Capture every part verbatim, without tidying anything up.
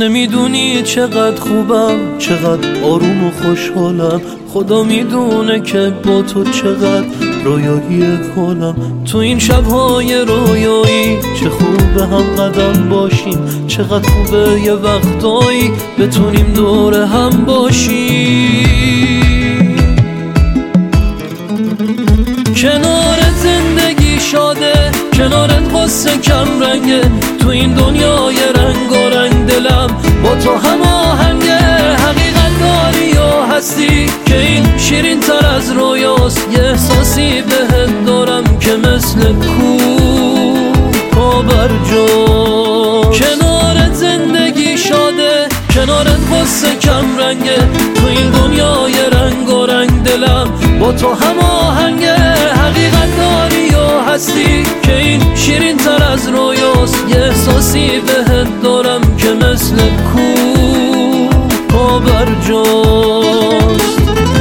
نمیدونی چقدر خوبم، چقدر آروم و خوشحالم. خدا میدونه که با تو چقدر رویایی کنم. تو این شبهای رویایی چه خوبه هم قدم باشیم، چقدر خوبه یه وقتایی بتونیم دور هم باشیم. کنار زندگی شاده، کنارت قصه کم رنگه. تو این دنیای رنگ و رنگ دلم با تو هماهنگه. حقیقت داری و هستی که این شیرین تر از رویاست. یه احساسی بهت دارم که مثل کوه پابرجاست. کنارت زندگی شاده، کنارت قصه کم رنگه. تو این دنیای رنگ و رنگ دلم با تو هماهنگه. حقیقت داری و هستی که این شیرین تر از رویاست. یه احساسی بهت دارم که مثل کوه پابرجاست.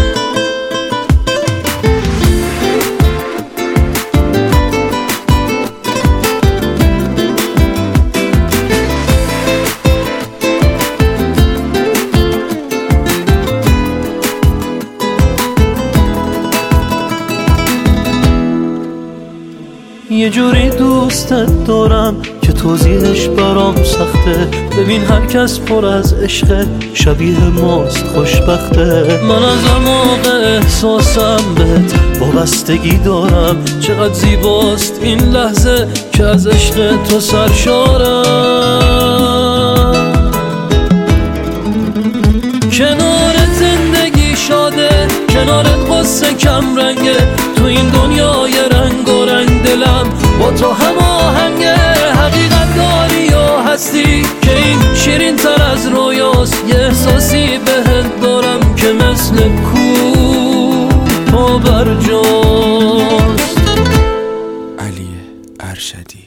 یه جوری دوستت دارم که توضیحش برام سخته. ببین هر کس پر از عشق، شبیه ماست خوشبخته. من از موقع احساسم بهت وابستگی دارم. چقدر زیباست این لحظه که از عشق تو سرشارم. کنار زندگی شاده، کنارت قصه کم رنگه. تو این دنیای رنگ و رنگ دلم با تو هماهنگه. حقیقت داری و هستی که این شیرین تر از رویاست. یه احساسی بهت دارم که مثل کوه پابرجاست. علی ارشدی.